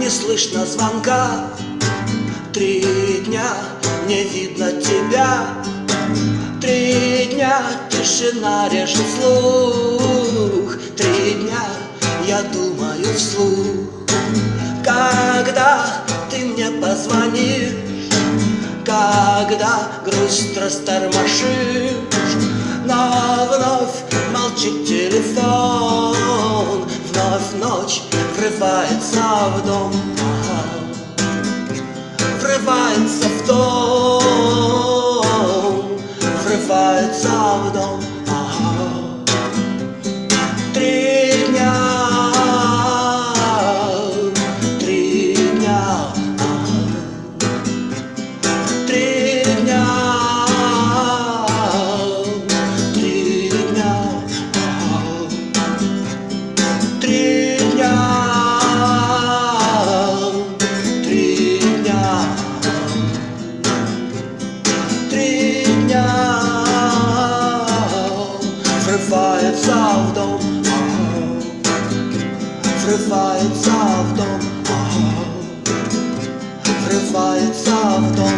не слышно звонка. 3 дня не видно тебя. 3 дня тишина режет слух. 3 дня я думаю вслух. Когда ты мне позвонишь, когда грусть растормошишь, но вновь молчит телефон, вновь ночь врывается в дом, врывается в дом, врывается в дом. 3 дня, 3 дня, 3 дня, 3 дня, 3 дня, 3 дня, 3 дня, врывается в дом, врывается в дом, врывается в дом.